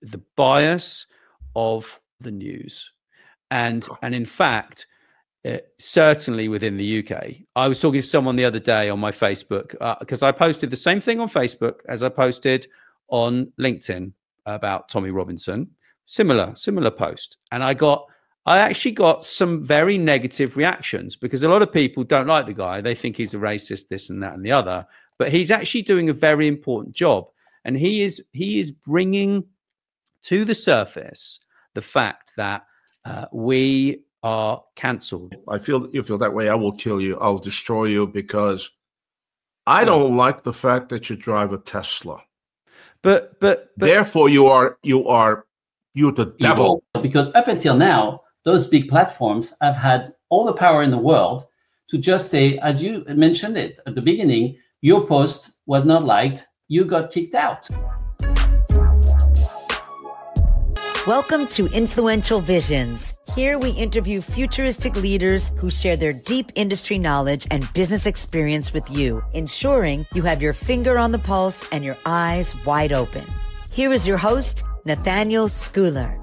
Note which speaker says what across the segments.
Speaker 1: the bias of the news. And in fact, certainly within the UK, I was talking to someone the other day on my Facebook, because I posted the same thing on Facebook as I posted on LinkedIn about Tommy Robinson, similar post. And I actually got some very negative reactions, because a lot of people don't like the guy. They think he's a racist, this and that and the other, but he's actually doing a very important job. And he is bringing to the surface the fact that we are cancelled.
Speaker 2: You feel that way. I will kill you. I'll destroy you, because I don't like the fact that you drive a Tesla. But therefore you're the devil.
Speaker 3: Because up until now, those big platforms have had all the power in the world to just say, as you mentioned it at the beginning, your post was not liked, you got kicked out.
Speaker 4: Welcome to Influential Visions. Here we interview futuristic leaders who share their deep industry knowledge and business experience with you, ensuring you have your finger on the pulse and your eyes wide open. Here is your host, Nathaniel Schooler.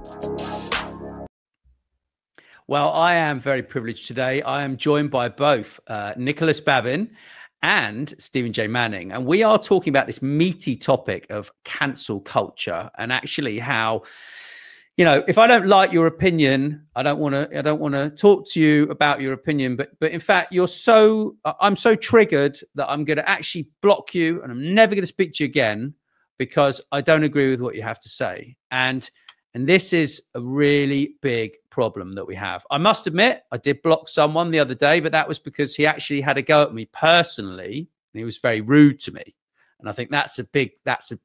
Speaker 1: Well, I am very privileged today. I am joined by both Nicholas Babin and Stephen J. Manning. And we are talking about this meaty topic of cancel culture, and actually how, you know, if I don't like your opinion, I don't want to talk to you about your opinion. But in fact, I'm so triggered that I'm going to actually block you, and I'm never going to speak to you again because I don't agree with what you have to say. And this is a really big problem that we have. I must admit, I did block someone the other day, but that was because he actually had a go at me personally, and he was very rude to me. And I think that's a big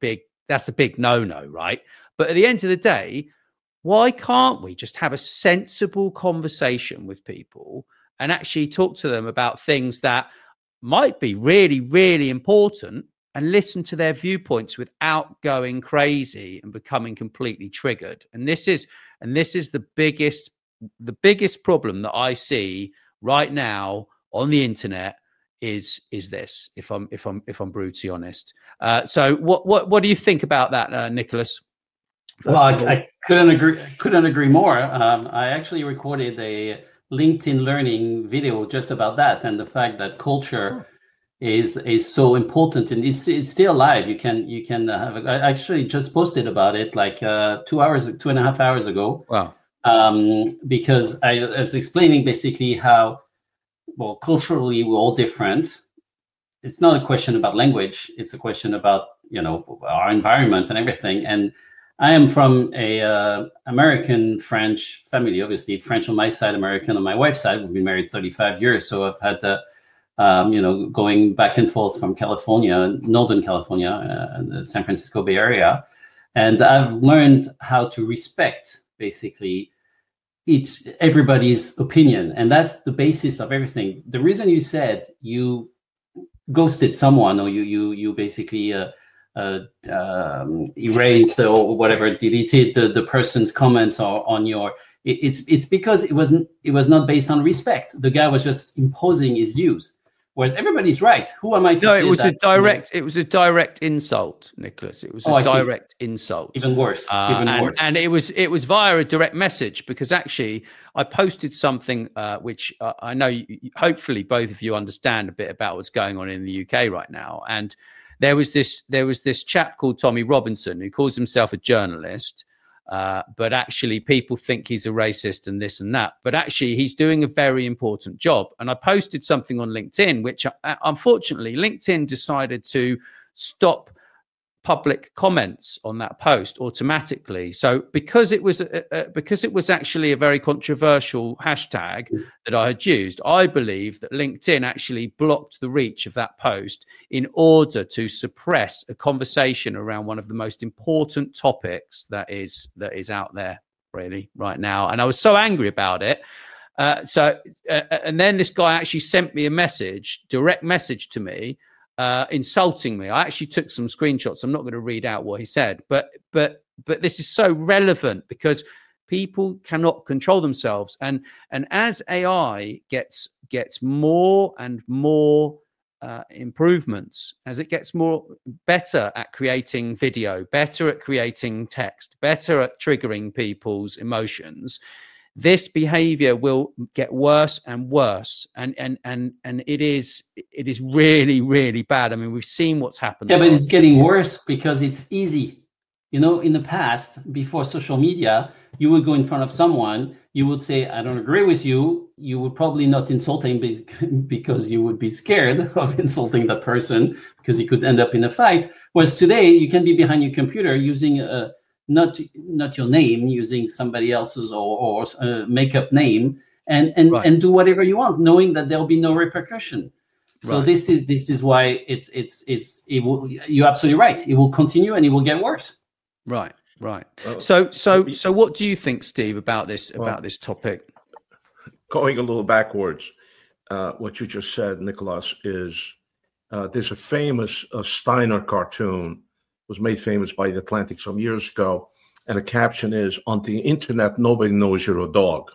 Speaker 1: no-no, right? But at the end of the day, why can't we just have a sensible conversation with people and actually talk to them about things that might be really, really important, and listen to their viewpoints without going crazy and becoming completely triggered? And this is the biggest problem that I see right now on the internet is this, if I'm brutally honest. So what do you think about that, Nicholas?
Speaker 3: Well, I couldn't agree more. I actually recorded a LinkedIn Learning video just about that, and the fact that culture is so important, and it's still alive. You can have. I actually just posted about it like 2.5 hours ago.
Speaker 1: Wow.
Speaker 3: Because I was explaining basically how, well, culturally we're all different. It's not a question about language. It's a question about, you know, our environment and everything. And I am from a American-French family, obviously French on my side, American on my wife's side. We've been married 35 years, so I've had going back and forth from California, Northern California, and the San Francisco Bay Area, and I've learned how to respect basically everybody's opinion, and that's the basis of everything. The reason you said you ghosted someone, or you basically erased or whatever, deleted the person's comments on your, it's because it was not based on respect. The guy was just imposing his views, whereas everybody's right. Who am I to say
Speaker 1: it was
Speaker 3: that?
Speaker 1: It was a direct insult, Nicholas. It was a direct insult.
Speaker 3: Even worse.
Speaker 1: And it was via a direct message, because actually I posted something which I know hopefully both of you understand a bit about what's going on in the UK right now. And there was this chap called Tommy Robinson, who calls himself a journalist, but actually people think he's a racist and this and that. But actually he's doing a very important job. And I posted something on LinkedIn, which unfortunately LinkedIn decided to stop public comments on that post automatically. So because it was actually a very controversial hashtag that I had used, I believe that LinkedIn actually blocked the reach of that post in order to suppress a conversation around one of the most important topics that is out there really right now. And I was so angry about it. And then this guy actually sent me a direct message to me, insulting me. I actually took some screenshots. I'm not going to read out what he said, but this is so relevant, because people cannot control themselves, and as AI gets more and more improvements, as it gets better at creating video, better at creating text, better at triggering people's emotions, this behavior will get worse and worse, and it is really, really bad. I mean, we've seen what's happened.
Speaker 3: Yeah, but it's getting worse because it's easy. You know, in the past, before social media, you would go in front of someone, you would say, I don't agree with you. You would probably not insult him because you would be scared of insulting that person because he could end up in a fight. Whereas today, you can be behind your computer using not your name, using somebody else's or make-up name, and do whatever you want, knowing that there'll be no repercussion. So this is why it will. You're absolutely right. It will continue and it will get worse.
Speaker 1: Right. So what do you think, Steve, about this topic?
Speaker 2: Going a little backwards, what you just said, Nicolas, is there's a famous Steiner cartoon, was made famous by The Atlantic some years ago, and the caption is, "On the internet, nobody knows you're a dog."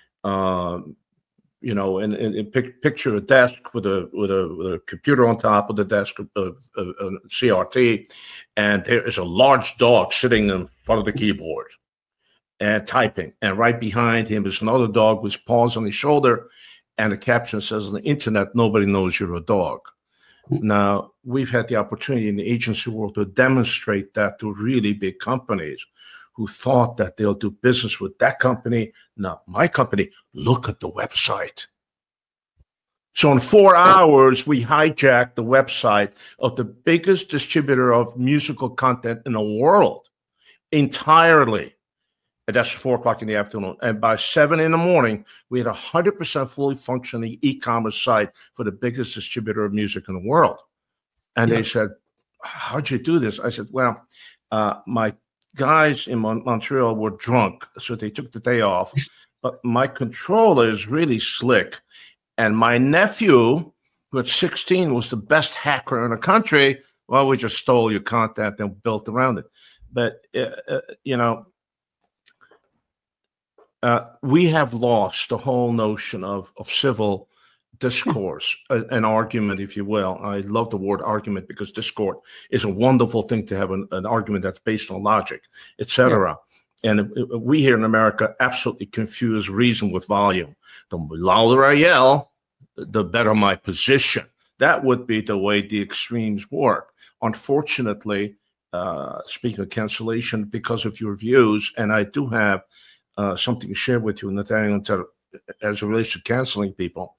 Speaker 2: You know, and picture a desk with a computer on top of the desk, a CRT, and there is a large dog sitting in front of the keyboard and typing. And right behind him is another dog with paws on his shoulder, and the caption says, "On the internet, nobody knows you're a dog." Now, we've had the opportunity in the agency world to demonstrate that to really big companies who thought that they'll do business with that company, not my company. Look at the website. So in 4 hours, we hijacked the website of the biggest distributor of musical content in the world entirely. And that's 4:00 in the afternoon. And by 7 in the morning, we had 100% fully functioning e-commerce site for the biggest distributor of music in the world. And they said, "How'd you do this?" I said, "Well, my guys in Montreal were drunk, so they took the day off. But my controller is really slick. And my nephew, who at 16 was the best hacker in the country, well, we just stole your content and built around it." But, we have lost the whole notion of civil discourse, an argument, if you will. I love the word argument because discourse is a wonderful thing to have an argument that's based on logic, etc. Yeah. And we here in America absolutely confuse reason with volume. The louder I yell, the better my position. That would be the way the extremes work. Unfortunately, speaking of cancellation, because of your views, and I do have something to share with you, Nathaniel, as it relates to canceling people.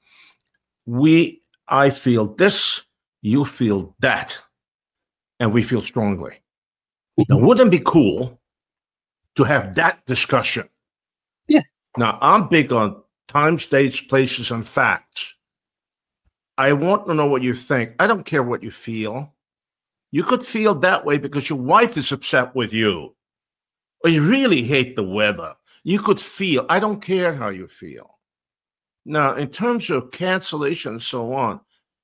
Speaker 2: I feel this, you feel that, and we feel strongly. Now, wouldn't it be cool to have that discussion?
Speaker 3: Yeah.
Speaker 2: Now, I'm big on times, dates, places, and facts. I want to know what you think. I don't care what you feel. You could feel that way because your wife is upset with you, or you really hate the weather. You could feel. I don't care how you feel. Now, in terms of cancellation and so on,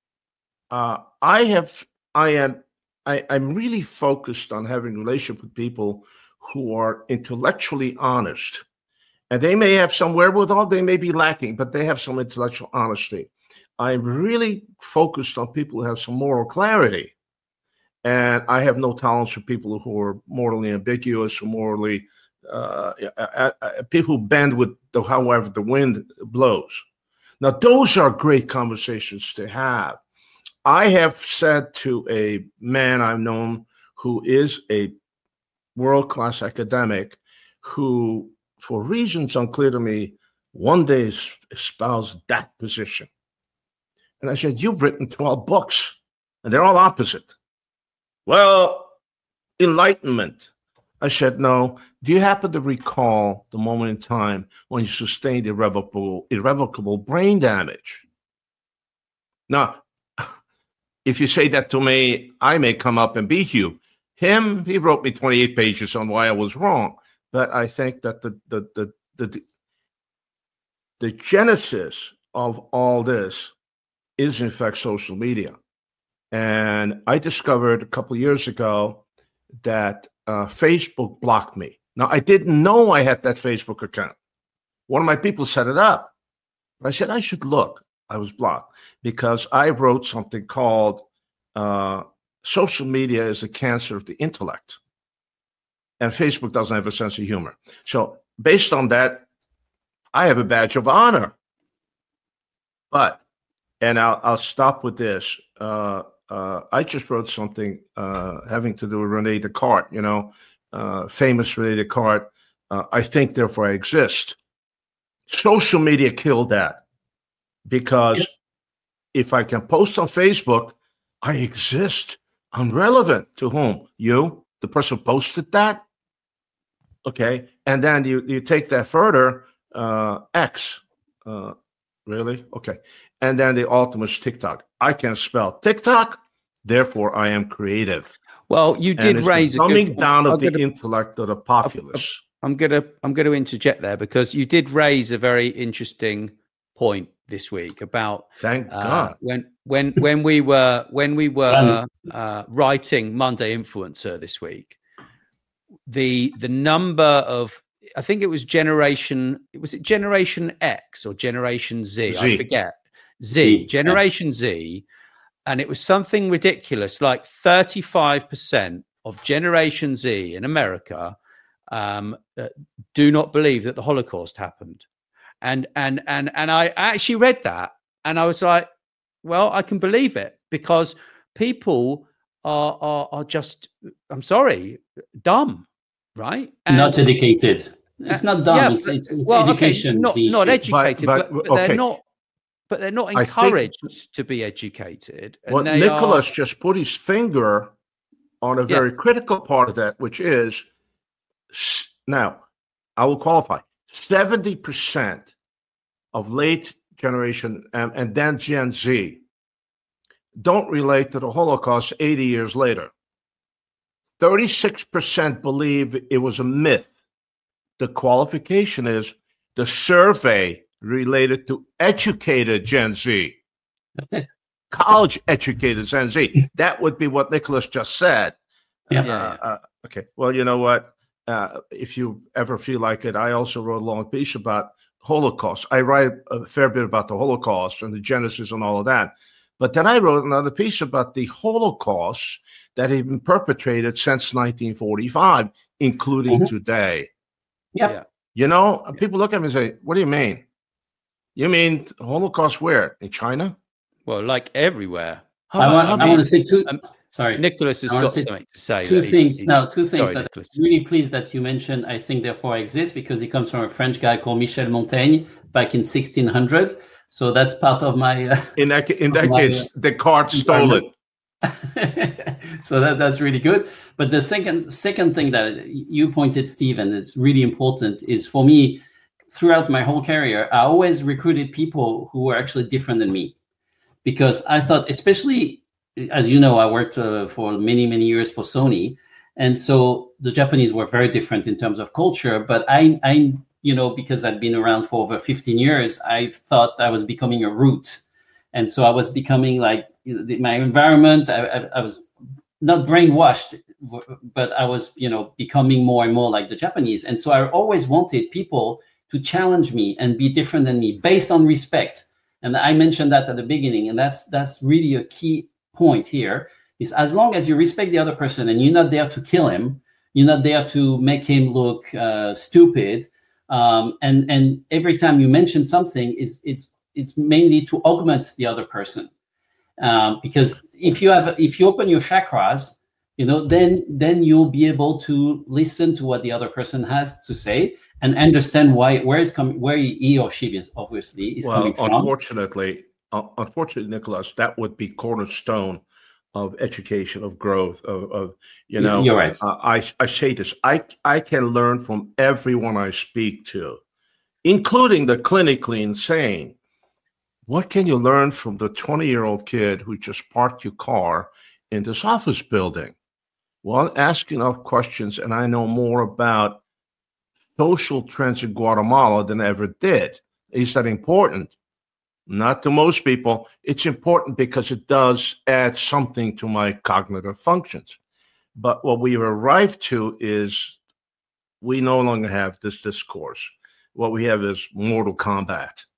Speaker 2: I'm really focused on having a relationship with people who are intellectually honest. And they may have some wherewithal, they may be lacking, but they have some intellectual honesty. I'm really focused on people who have some moral clarity. And I have no tolerance for people who are morally ambiguous or morally, people who bend with however the wind blows. Now, those are great conversations to have. I have said to a man I've known who is a world-class academic who, for reasons unclear to me, one day espoused that position. And I said, "You've written 12 books, and they're all opposite." "Well, enlightenment." I said, "No. Do you happen to recall the moment in time when you sustained irrevocable brain damage?" Now, if you say that to me, I may come up and beat you. He wrote me 28 pages on why I was wrong. But I think that the genesis of all this is, in fact, social media. And I discovered a couple of years ago that Facebook blocked me. Now, I didn't know I had that Facebook account. One of my people set it up. But I said, I should look. I was blocked because I wrote something called social media is a cancer of the intellect. And Facebook doesn't have a sense of humor. So based on that, I have a badge of honor. But, and I'll stop with this. I just wrote something having to do with Rene Descartes, famous Rene Descartes. I think, therefore I exist. Social media killed that because if I can post on Facebook, I exist. I'm relevant to whom? You, the person who posted that? Okay. And then you take that further, X. Really? Okay. And then the ultimate is TikTok. I can spell TikTok, therefore I am creative.
Speaker 1: Well, you did raise
Speaker 2: coming down of the intellect of the populace.
Speaker 1: I'm gonna interject there because you did raise a very interesting point this week about
Speaker 2: thank God
Speaker 1: when we were writing Monday Influencer this week, the number of, I think it was Generation X or Generation Z? I forget. Generation Z, and it was something ridiculous, like 35% of Generation Z in America do not believe that the Holocaust happened. And I actually read that and I was like, well, I can believe it because people are just, I'm sorry, dumb, right? And
Speaker 3: not educated. It's not dumb. Yeah, it's education.
Speaker 1: Okay, not educated, but they're not encouraged to be educated.
Speaker 2: What Nicholas just put his finger on a very critical part of that, which is, now I will qualify, 70% of late generation and then Gen Z don't relate to the Holocaust 80 years later. 36% believe it was a myth. The qualification is the survey related to educated Gen Z, college educated Gen Z. That would be what Nicholas just said. Okay. Well, you know what? If you ever feel like it, I also wrote a long piece about Holocaust. I write a fair bit about the Holocaust and the Genesis and all of that. But then I wrote another piece about the Holocaust that had been perpetrated since 1945, including today.
Speaker 3: Yep.
Speaker 2: People look at me and say, what do you mean? You mean Holocaust where? In China?
Speaker 1: Well, like everywhere.
Speaker 3: I want to say two. Sorry.
Speaker 1: Nicholas has got something to say.
Speaker 3: Two things. Sorry, that I'm really pleased that you mentioned, I think, therefore I exist, because he comes from a French guy called Michel Montaigne back in 1600. So that's part of my...
Speaker 2: in that case, Descartes stole it.
Speaker 3: So that's really good. But the second thing that you pointed, Stephen, it's really important, is for me, throughout my whole career, I always recruited people who were actually different than me. Because I thought, especially, as you know, I worked for many, many years for Sony. And so the Japanese were very different in terms of culture. But I because I'd been around for over 15 years, I thought I was becoming a root. And so I was becoming like my environment. I was not brainwashed, but I was, becoming more and more like the Japanese. And so I always wanted people to challenge me and be different than me based on respect. And I mentioned that at the beginning. And that's really a key point here, is as long as you respect the other person and you're not there to kill him, you're not there to make him look stupid. And every time you mention something, it's mainly to augment the other person. Because if you open your chakras, then you'll be able to listen to what the other person has to say and understand where he or she is coming from.
Speaker 2: Unfortunately, Nicholas, that would be cornerstone of education, of growth, of
Speaker 3: You're right.
Speaker 2: I say this, I can learn from everyone I speak to, including the clinically insane. What can you learn from the 20-year-old kid who just parked your car in this office building? Well, ask enough questions, and I know more about social trends in Guatemala than I ever did. Is that important? Not to most people. It's important because it does add something to my cognitive functions. But what we've arrived to is we no longer have this discourse. What we have is Mortal Kombat.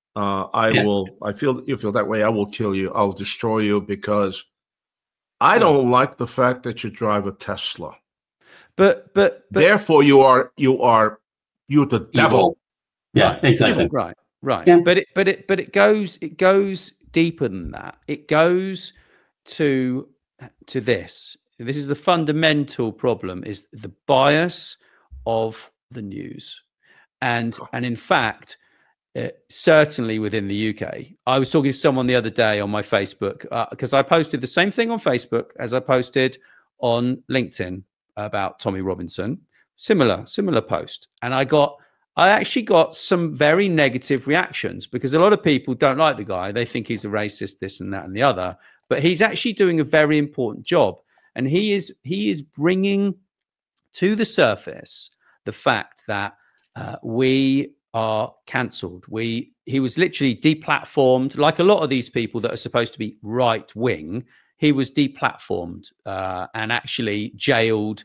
Speaker 2: I feel you feel that way. I will kill you. I'll destroy you because I don't like the fact that you drive a Tesla.
Speaker 1: But
Speaker 2: therefore you're the devil.
Speaker 3: Yeah, right. Exactly.
Speaker 1: Right. Yeah. But it goes deeper than that. It goes to this. This is the fundamental problem: is the bias of the news, and in fact, certainly within the UK. I was talking to someone the other day on my Facebook because I posted the same thing on Facebook as I posted on LinkedIn about Tommy Robinson. Similar post, and I actually got some very negative reactions because a lot of people don't like the guy. They think he's a racist, this and that and the other. But he's actually doing a very important job, and he is bringing to the surface the fact that we are cancelled. He was literally deplatformed, like a lot of these people that are supposed to be right wing. He was deplatformed and actually jailed.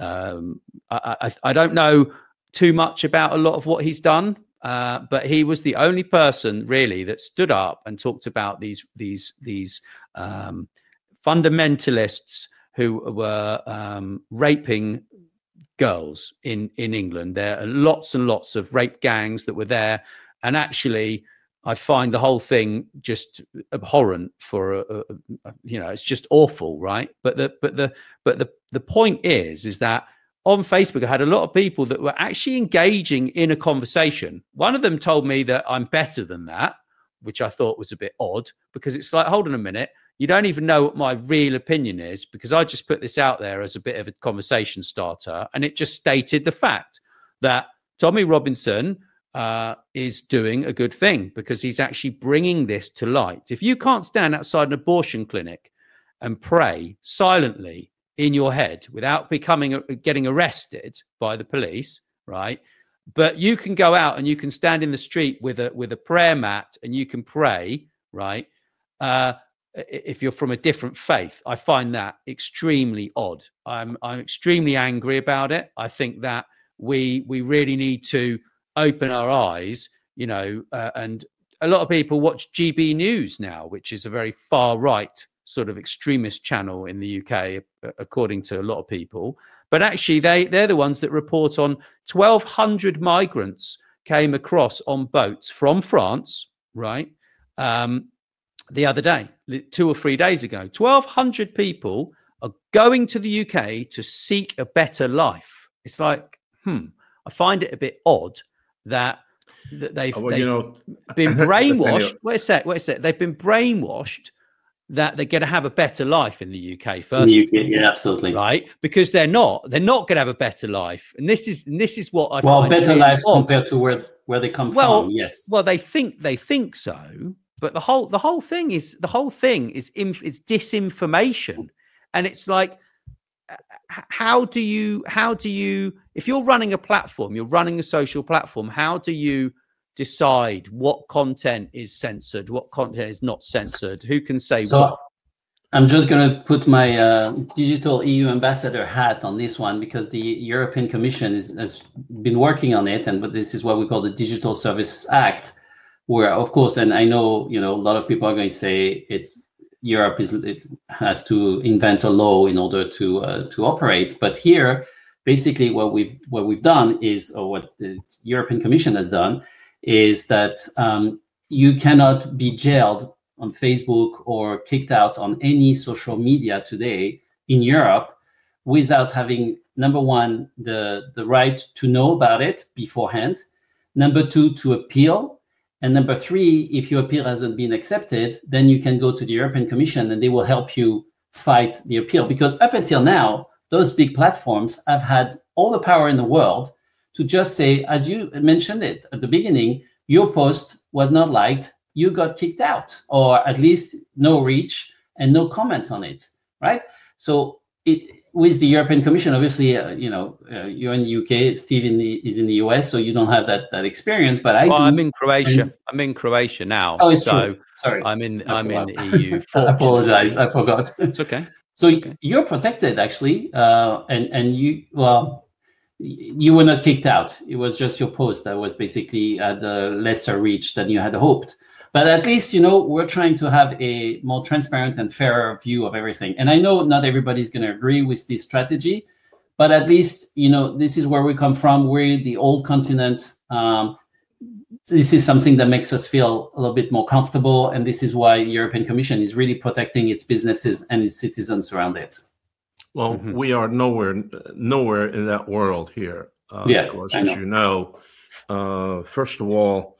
Speaker 1: I don't know too much about a lot of what he's done, but he was the only person really that stood up and talked about these fundamentalists who were raping girls in England. There are lots and lots of rape gangs that were there, and actually I find the whole thing just abhorrent. It's just awful, right? But the point is that on Facebook, I had a lot of people that were actually engaging in a conversation. One of them told me that I'm better than that, which I thought was a bit odd, because it's like, hold on a minute, you don't even know what my real opinion is, because I just put this out there as a bit of a conversation starter, and it just stated the fact that Tommy Robinson is doing a good thing because he's actually bringing this to light. If you can't stand outside an abortion clinic and pray silently in your head without getting arrested by the police, right? But you can go out and you can stand in the street with a prayer mat and you can pray, right? If you're from a different faith, I find that extremely odd. I'm extremely angry about it. I think that we really need to open our eyes, and a lot of people watch GB News now, which is a very far right sort of extremist channel in the UK, according to a lot of people. But actually, they're the ones that report on 1,200 migrants came across on boats from France, right? The other day, 2 or 3 days ago, 1,200 people are going to the UK to seek a better life. It's like, I find it a bit odd that they've been brainwashed. Wait a sec. They've been brainwashed that they're going to have a better life in the UK first.
Speaker 3: Yeah, absolutely.
Speaker 1: Right, because they're not going to have a better life, and this is what I find
Speaker 3: better really life odd. Compared to where they come from. Yes.
Speaker 1: Well, they think so, but the whole thing is disinformation, and it's like, how do you if you're running a platform, you're running a social platform, how do you decide what content is censored, what content is not censored, who can say what?
Speaker 3: I'm just going to put my digital EU ambassador hat on this one, because the European Commission has been working on it, but this is what we call the Digital Services Act, where, of course, and I know a lot of people are going to say Europe has to invent a law in order to operate, but here basically what we've done is, or what the European Commission has done, is that you cannot be jailed on Facebook or kicked out on any social media today in Europe without having, number one, the right to know about it beforehand, number two, to appeal, and number three, if your appeal hasn't been accepted, then you can go to the European Commission and they will help you fight the appeal. Because up until now, those big platforms have had all the power in the world to just say, as you mentioned it at the beginning, your post was not liked, you got kicked out, or at least no reach and no comments on it, right? So with the European Commission, obviously, you're in the UK, Steve is in the US, so you don't have that experience. But
Speaker 1: I'm in Croatia. I'm in Croatia now.
Speaker 3: Oh, it's true. Sorry,
Speaker 1: I'm in the EU.
Speaker 3: I apologize, I forgot.
Speaker 1: It's okay.
Speaker 3: So you're protected, actually, and you you were not kicked out. It was just your post that was basically at a lesser reach than you had hoped. But at least, we're trying to have a more transparent and fairer view of everything. And I know not everybody's going to agree with this strategy, but at least, this is where we come from. We're the old continent. This is something that makes us feel a little bit more comfortable. And this is why the European Commission is really protecting its businesses and its citizens around it.
Speaker 2: Well, we are nowhere in that world here, Nicholas, as you know. First of all,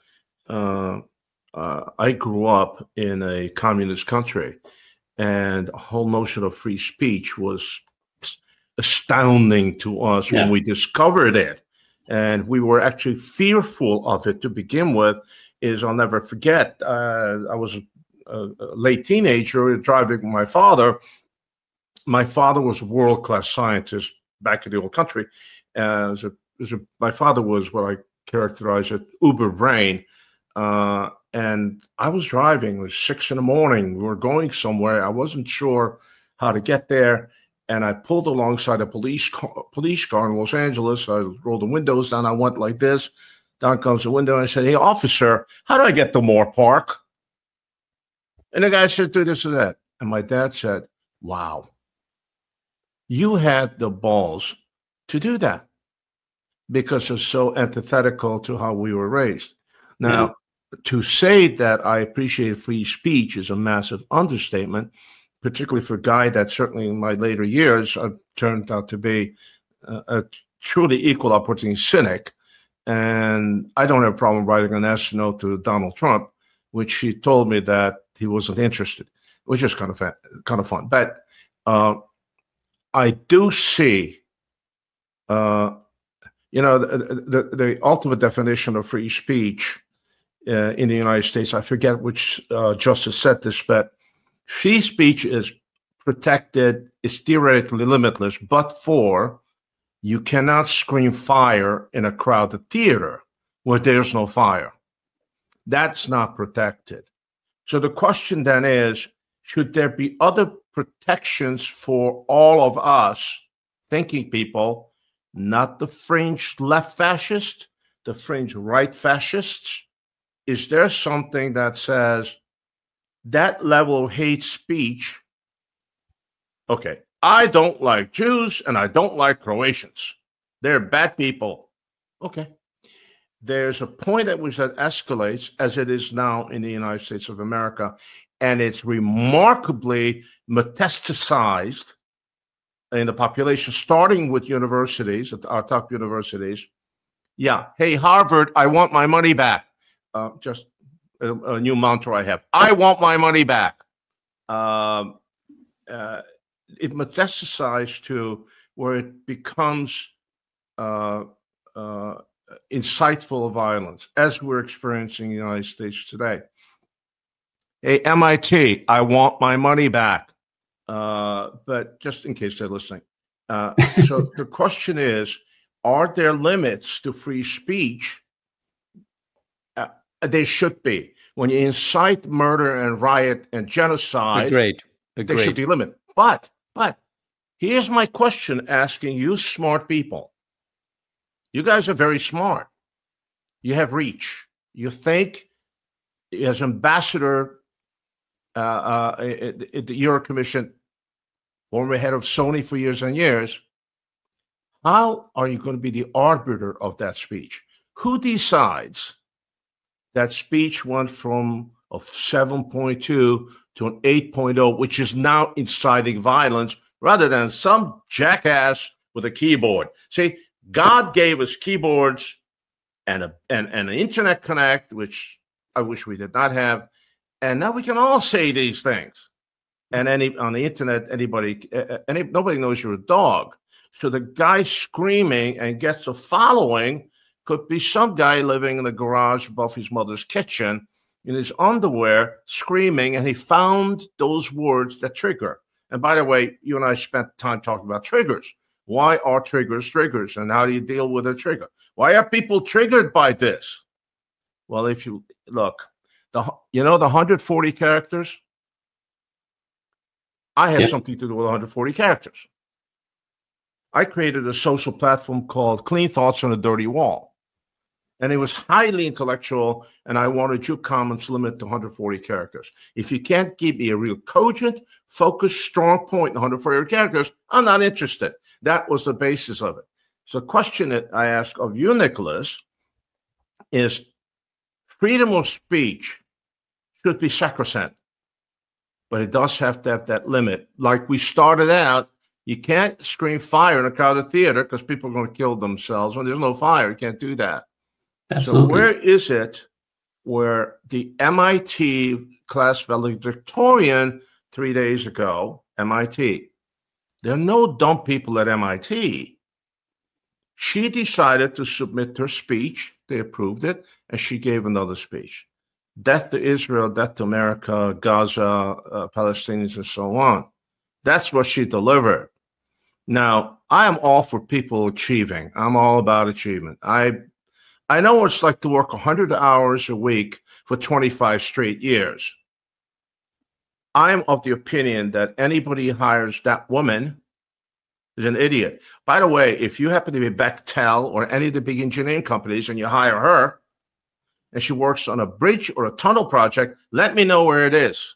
Speaker 2: I grew up in a communist country, and the whole notion of free speech was astounding to us when we discovered it. And we were actually fearful of it to begin with. I'll never forget, I was a late teenager driving with my father. My father was a world-class scientist back in the old country. My father was what I characterize as uber brain. And I was driving. It was 6 a.m. We were going somewhere. I wasn't sure how to get there. And I pulled alongside a police car in Los Angeles. I rolled the windows down. I went like this. Down comes the window. I said, "Hey, officer, how do I get to Moore Park?" And the guy said, "Do this or that." And my dad said, "Wow, you had the balls to do that," because it's so antithetical to how we were raised. Now, to say that I appreciate free speech is a massive understatement, particularly for a guy that certainly in my later years turned out to be a truly equal opportunity cynic. And I don't have a problem writing an S note to Donald Trump, which he told me that he wasn't interested, which is kind of fun. But I do see, the ultimate definition of free speech in the United States. I forget which justice said this, but free speech is protected, is theoretically limitless, but you cannot scream fire in a crowded theater where there's no fire. That's not protected. So the question then is, should there be other protections for all of us thinking people, not the fringe left fascists, the fringe right fascists? Is there something that says that level of hate speech? Okay, I don't like Jews and I don't like Croatians. They're bad people. Okay. There's a point at which that escalates, as it is now in the United States of America, and it's remarkably metastasized in the population, starting with universities, our top universities. Yeah, hey, Harvard, I want my money back. Just a new mantra I have. I want my money back. It metastasized to where it becomes insightful violence, as we're experiencing in the United States today. Hey, MIT, I want my money back. But just in case they're listening. So the question is, are there limits to free speech? They should be. When you incite murder and riot and genocide,
Speaker 1: Agreed.
Speaker 2: They should be limited. But here's my question asking you smart people. You guys are very smart. You have reach. You think, as ambassador at the Euro Commission, former head of Sony for years and years, how are you going to be the arbiter of that speech? Who decides that speech went from a 7.2 to an 8.0, which is now inciting violence, rather than some jackass with a keyboard? See, God gave us keyboards and an internet connect, which I wish we did not have, and now we can all say these things. And on the internet, nobody knows you're a dog. So the guy screaming and gets a following could be some guy living in the garage above his mother's kitchen in his underwear screaming, and he found those words that trigger. And by the way, you and I spent time talking about triggers. Why are triggers triggers, and how do you deal with a trigger? Why are people triggered by this? Well, if you look, the 140 characters, I have something to do with 140 characters. I created a social platform called Clean Thoughts on a Dirty Wall. And it was highly intellectual, and I wanted your comments limited to 140 characters. If you can't give me a real cogent, focused, strong point in 140 characters, I'm not interested. That was the basis of it. So the question that I ask of you, Nicholas, is freedom of speech should be sacrosanct, but it does have to have that limit. Like we started out, you can't scream fire in a crowded theater because people are going to kill themselves. When there's no fire, you can't do that.
Speaker 3: Absolutely.
Speaker 2: So where is it where the MIT class valedictorian 3 days ago, MIT, there are no dumb people at MIT. She decided to submit her speech. They approved it, and she gave another speech. Death to Israel, death to America, Gaza, Palestinians, and so on. That's what she delivered. Now, I am all for people achieving. I'm all about achievement. I know what it's like to work 100 hours a week for 25 straight years. I am of the opinion that anybody who hires that woman is an idiot. By the way, if you happen to be Bechtel or any of the big engineering companies and you hire her and she works on a bridge or a tunnel project, let me know where it is.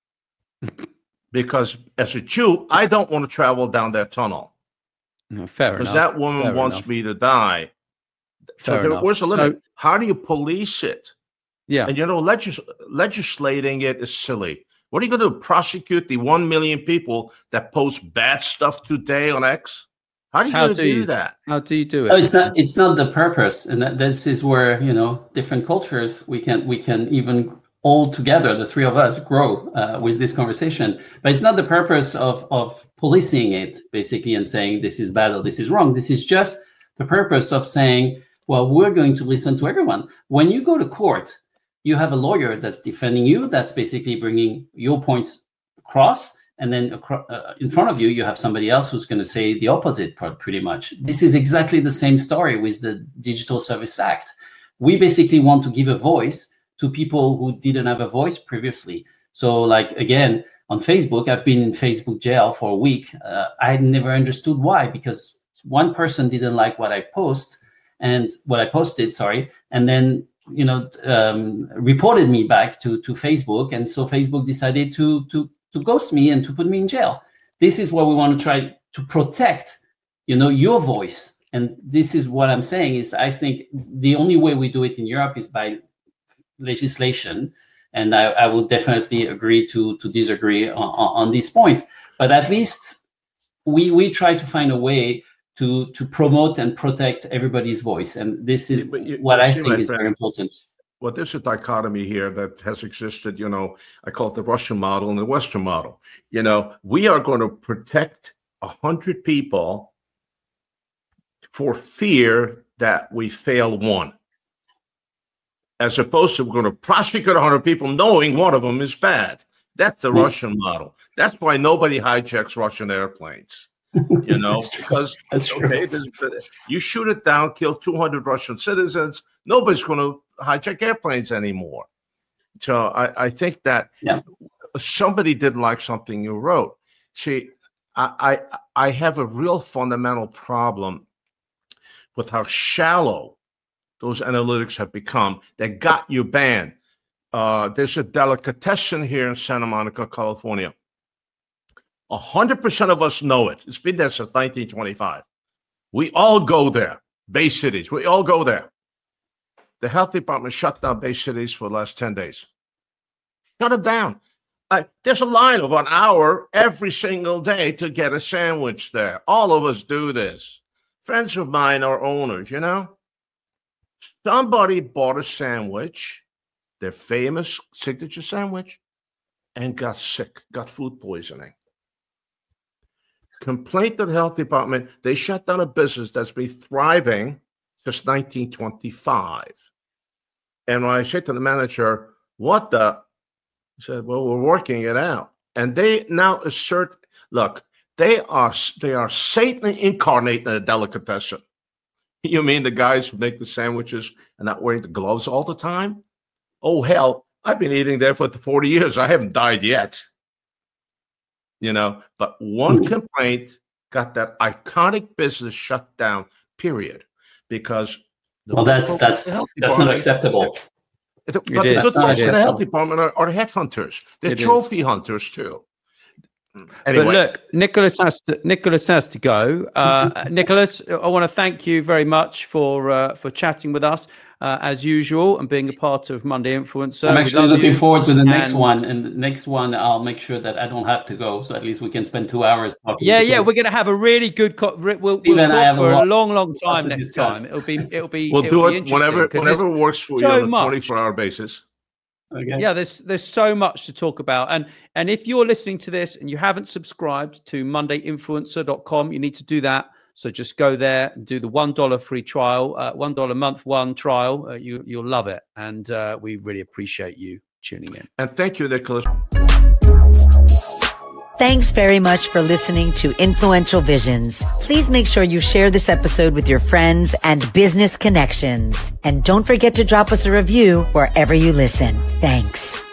Speaker 2: Because as a Jew, I don't want to travel down that tunnel.
Speaker 1: No, fair enough.
Speaker 2: Because that woman wants me to die. Where's the limit? So, how do you police it?
Speaker 1: Yeah.
Speaker 2: And, legislating it is silly. What are you going to prosecute the 1 million people that post bad stuff today on X? How do you do that?
Speaker 1: How do you do it?
Speaker 3: Oh, it's not the purpose. And this is where, different cultures, we can even all together, the three of us, grow with this conversation. But it's not the purpose of policing it, basically, and saying this is bad or this is wrong. This is just the purpose of saying, well, we're going to listen to everyone. When you go to court, you have a lawyer that's defending you, that's basically bringing your point across, and then in front of you, you have somebody else who's going to say the opposite, pretty much. This is exactly the same story with the Digital Service Act. We basically want to give a voice to people who didn't have a voice previously. So, like, again, on Facebook, I've been in Facebook jail for a week. I never understood why, because one person didn't like what I posted, and then reported me back to Facebook, and so Facebook decided to ghost me and to put me in jail. This is what we want to try to protect, your voice. And this is what I'm saying is, I think the only way we do it in Europe is by legislation, and I will definitely agree to disagree on this point. But at least we try to find a way to promote and protect everybody's voice. And this is what I think is very important.
Speaker 2: Well, there's a dichotomy here that has existed, I call it the Russian model and the Western model. We are going to protect 100 people for fear that we fail one, as opposed to we're going to prosecute 100 people knowing one of them is bad. That's the Russian model. That's why nobody hijacks Russian airplanes. Because you shoot it down, kill 200 Russian citizens, nobody's going to hijack airplanes anymore. So I think that somebody didn't like something you wrote. See, I have a real fundamental problem with how shallow those analytics have become that got you banned. There's a delicatessen here in Santa Monica, California. 100% of us know it. It's been there since 1925. We all go there. Bay cities. We all go there. The health department shut down Bay cities for the last 10 days. Shut them down. There's a line of an hour every single day to get a sandwich there. All of us do this. Friends of mine are owners, Somebody bought a sandwich, their famous signature sandwich, and got sick, got food poisoning. Complaint to the health department. They shut down a business that's been thriving since 1925. And when I said to the manager, what the? He said, well, we're working it out. And they now assert, look, they are Satan incarnate in a delicatessen. You mean the guys who make the sandwiches and not wearing the gloves all the time? Oh, hell, I've been eating there for 40 years. I haven't died yet. But one complaint got that iconic business shut down, period. Because
Speaker 3: that's not acceptable.
Speaker 2: But the good folks in the health department are headhunters. They're trophy hunters too. Anyway.
Speaker 1: But look, Nicholas has to go. Nicholas, I want to thank you very much for chatting with us as usual and being a part of Monday Influencer.
Speaker 3: I'm actually looking forward to the next one. And the next one, I'll make sure that I don't have to go, so at least we can spend 2 hours talking.
Speaker 1: Yeah, we're going to have a really good. We'll talk for a long time next time. It'll be.
Speaker 2: We'll do it whenever works for you on a 24-hour basis.
Speaker 1: Okay. Yeah, there's so much to talk about. And if you're listening to this and you haven't subscribed to mondayinfluencer.com, you need to do that. So just go there and do the $1 free trial, $1 a month, one trial. You'll love it. And we really appreciate you tuning in.
Speaker 2: And thank you, Nicholas.
Speaker 4: Thanks very much for listening to Influential Visions. Please make sure you share this episode with your friends and business connections. And don't forget to drop us a review wherever you listen. Thanks.